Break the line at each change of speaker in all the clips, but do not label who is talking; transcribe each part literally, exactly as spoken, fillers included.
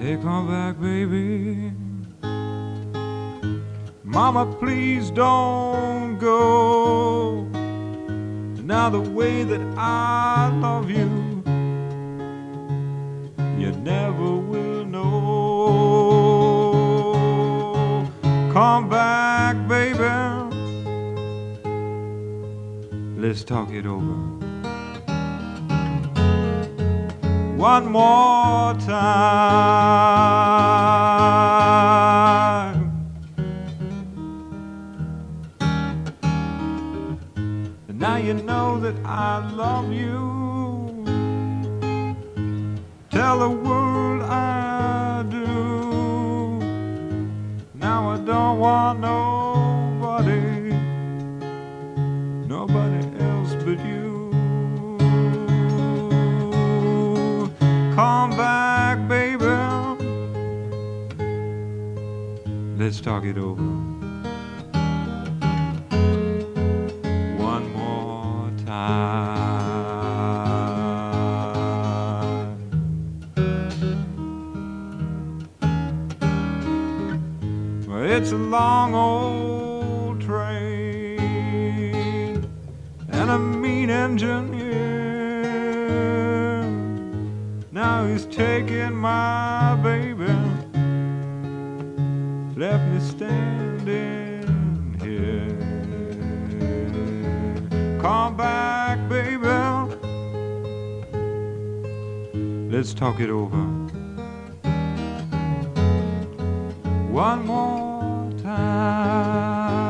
Hey, come back, baby. Mama, please don't go. Now the way that I love you, you never will know. Come back, baby. Let's talk it over one more time. And now you know that I love you. Tell the world I do. Now I don't want nobody, nobody else but you. Come back, baby. Let's talk it over one more time. Well, it's a long old train and a mean engineer. Now he's taking my baby, left me standing here. Come back, baby. Let's talk it over one more time.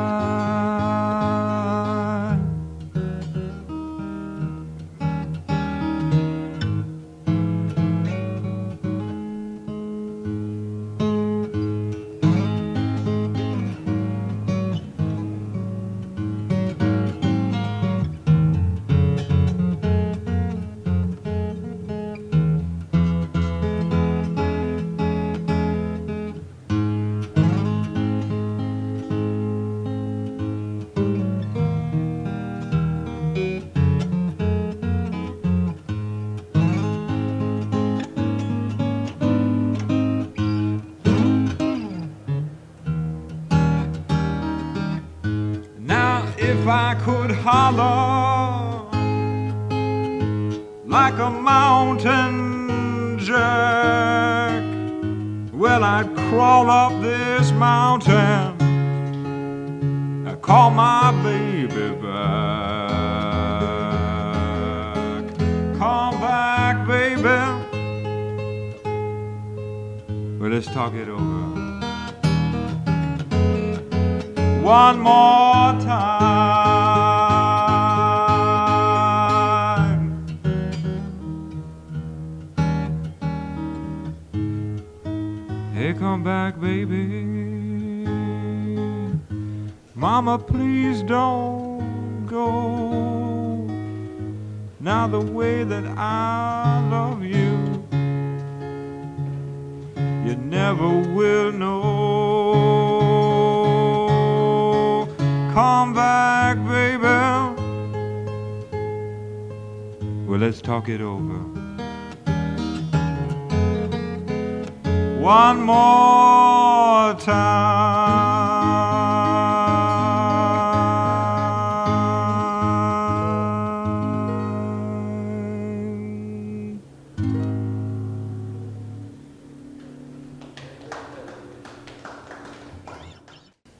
If I could holler like a mountain jack, well, I'd crawl up this mountain and call my baby back. Come back, baby. Well, let's talk it over one more time. Hey, come back, baby. Mama, please don't go. Now the way that I love you, you never will know. Come back, baby. Well, let's talk it over one more time.